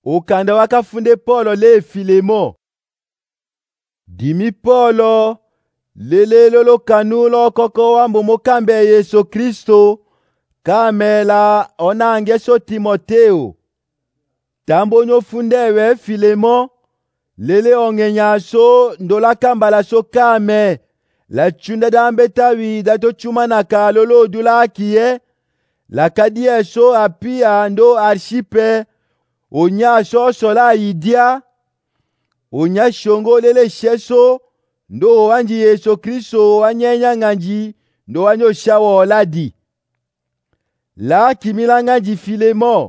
ukanda wakafunde Paulo le Filemo. Dimi Paulo lelelo lokanulo koko wambo mokambe Yesu Kristo kamela onange so Timoteo. Tambo nyofundewe Filemo lele ongenya so ndola kambala so kame la chunda dambe tawi dato chuma na kalolo dula kiye la kadie so apia ndo Archipe onya so sola idia onya shongo lele sheso ndo wanji Yesu Kristo wanyenya nganji ndo wanyo shawo ladi la kimila nganji Filemo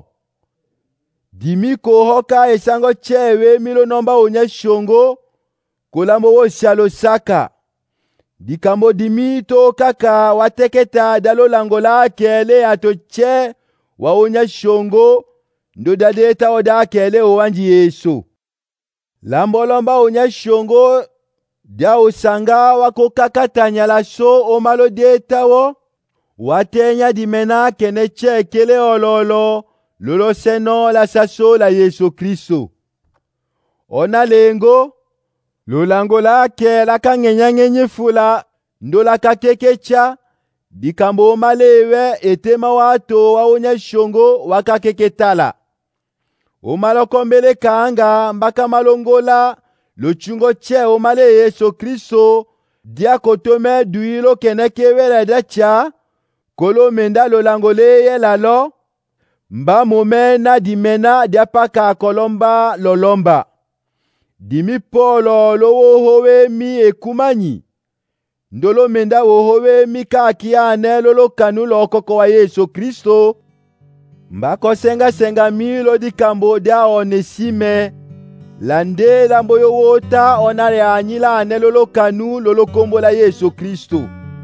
dimiko hoka esango chewe milo nomba onya shongo kolambo wo shalo saka dikambo dimito kaka wateketa dalo langola kele atoche wa onya shongo ndo dadeta oda kele owanji Yesu lambolomba onya shongo dia osanga wako kakatanya la so omalo deta wo watenya dimena kene kele ololo lolo seno la saso la Yesu Kristo ona lengo lulango lake lakang'enyangenye fula ndola kakekecha dikambo malewe etema wato waonya shongo wakakeketala omalokombele kanga mbaka malongola lochungo che omale Yesu Kristo diakotome duilo kenekewele dacha kolo menda lolango leye lalo mba momena dimena diapaka kolomba lolomba dimi Paulo lo wohowe mi ekumanyi ndolo menda wohowe mi kakiane lolo kanulo koko wa Yesu Kristo mbako senga milo dikambo dia Onesime lande lambo yo wota onale anyila ane lolo kanu lolo kombo la Yesu Kristo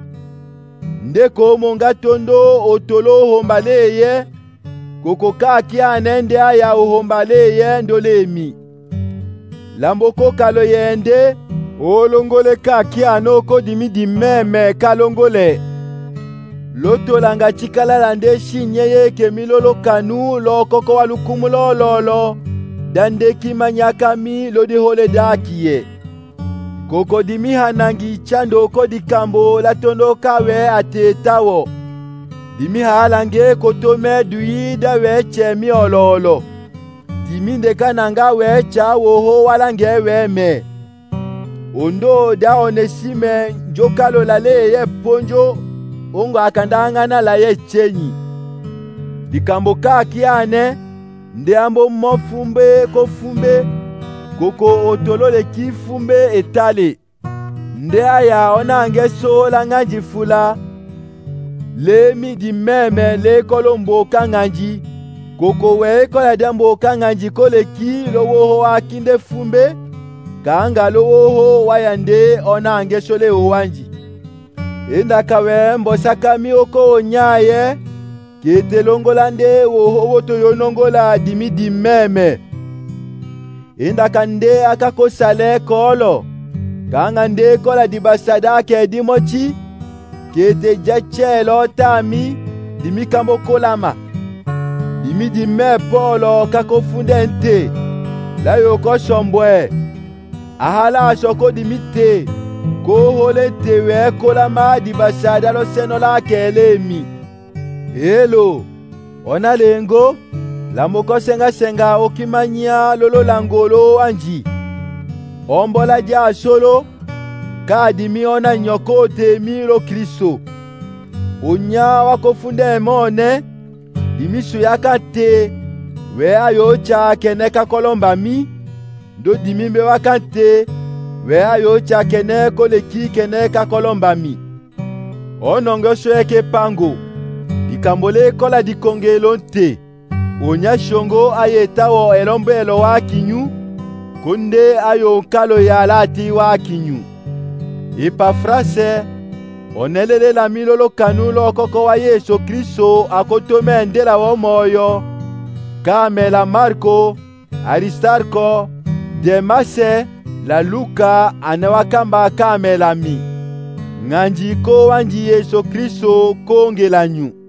ndeko monga tondo otolo hombaleye koko kakiane nde aya ohombaleye ndolemi lambo ko kalo yende olongole kakiano ko dimidi meme kalongole loto langa chikala lande shinyeye kemilolo kanu lo koko walukumulo lolo dande kimanyakami lodi hole dakiye koko dimi hanangi chando ko dikambo latondo kawe atetawo dimi halange kotome duida weche mi ololo dimi ndeka nanga wecha woho walange weme ondo da Onesime njokalo laleye ponjo ongo akandangana la ye chenyi dikambo kakiane ndeambo mofumbe kofumbe koko otolole kifumbe etale nde aya onange sola nganji fula le midi meme le kolombo kanganji koko we kola dambo kanganji kole ki lo woho akinde fumbe kanga lo woho wayande onange sole owanji enda kawe mbosaka mioko onyaye kete longolande woho woto yonongola dimidi meme enda kande akakosale kolo kanga nde kola dibasada ke dimochi kete jachelo tami dimikambo kolama dimidi me Paulo kakofunde nte la yoko shombwe ahala shoko dimite ko hole tewe kolama dibasada lo seno la kelemi elo ona lengo la moko senga okimanya lolo langolo anji ombola ja solo kadimi ona nyoko te milo Kristo onya wakofunde mone dimisu yakate we ayocha keneka kolomba mi ndo dimimbe wakante we ayocha kene koleki keneka kolomba mi onongo soeke pango dikambole kola dikongelo nte onya shongo ayetawo elombelo wa kinyu kunde ayo kalo ya lati wa kinyu Epafrase onelele la milolo kanulo koko wa Yesu Kristo akotome ndela wa moyo kamela Marko Aristarko Demase la Luka anawakamba kamela mi nganji ko wanji Yesu Kristo kongelanyu